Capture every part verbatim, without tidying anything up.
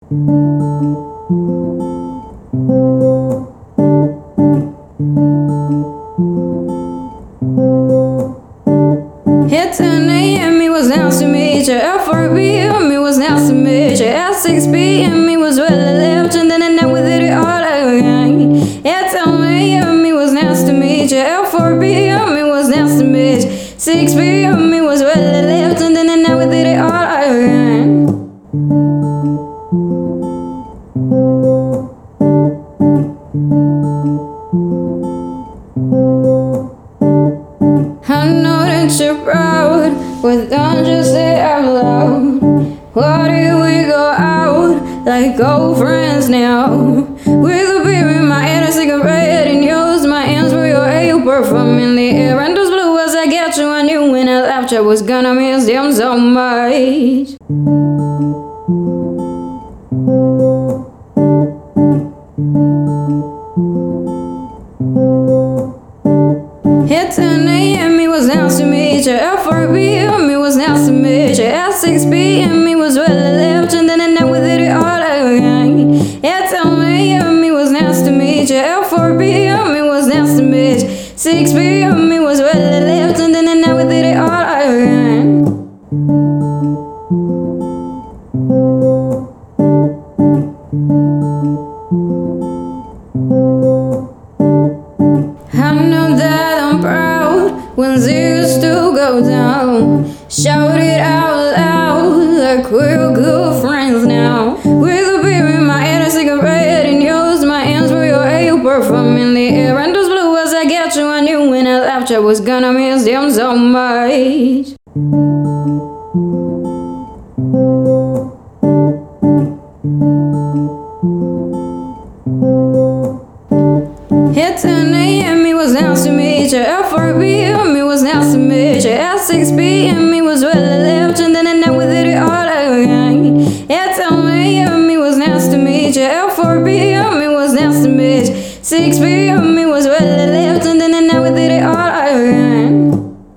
At ten a m it was nice to meet you. At four p m it was nice to meet you. At six p m it was well I left, and then I night we did it all again. At ten a m it was nice to meet you. At four p m it was nice to meet you. six p m it was well I left, and then I night we did it all again. I know that you're proud, but don't just say it out loud. Why did we go out like old friends now? With a beer in my hand, a cigarette in yours, my hands were your ale perfume in the air. And those blue eyes I got you, I knew when I left I was gonna miss them so much. At ten a m it was nice to meet you. At four p m it was nice to meet you. At six p m it was well I left, and then I night we did it all again. At ten a m it was nice to meet you. At four p m it was nice to meet you. six p m it was well I left, and then I night we did it all again. I know that I'm proud when zeros do go down. Shout it out loud like we're good friends now. With a beer in my hand, a cigarette in yours, my hands were your ale perfume in the air. And those blue eyes I got you, I knew when I left I was gonna miss them so much. At ten a m it was nice to meet you. At four p m it was nice to meet you. At six p m it was well I left, and then I night we did it all again. At ten a m it was nice to meet you. At four p m it was nice to meet you. six p m it was well I left, and then I night we did it all again.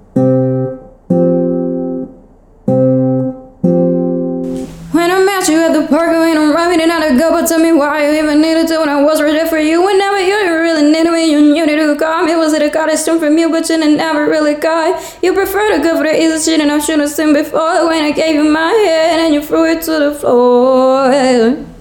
When I met you at the park, you ain't around me, then I'd go, but tell me why you even needed to when I was ready for you. Whenever you really needed me, you knew to call me. Was it a costume from you, but you didn't never really call. You prefer to go for the easy shit, and I should have seen before when I gave you my head and you threw it to the floor.